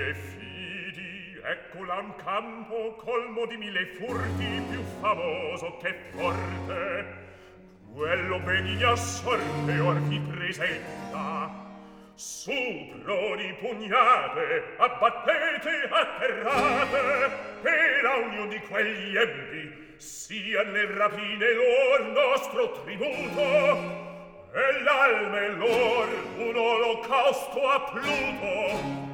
e fidi, eccola un campo colmo di mille furti, più famoso che forte. Quello benigna sorte or vi presenta. Su, prodi, pugnate, abbattete, atterrate, per a union di quegli empi sia le rapine lor nostro tributo, e l'alme lor un olocausto a Pluto.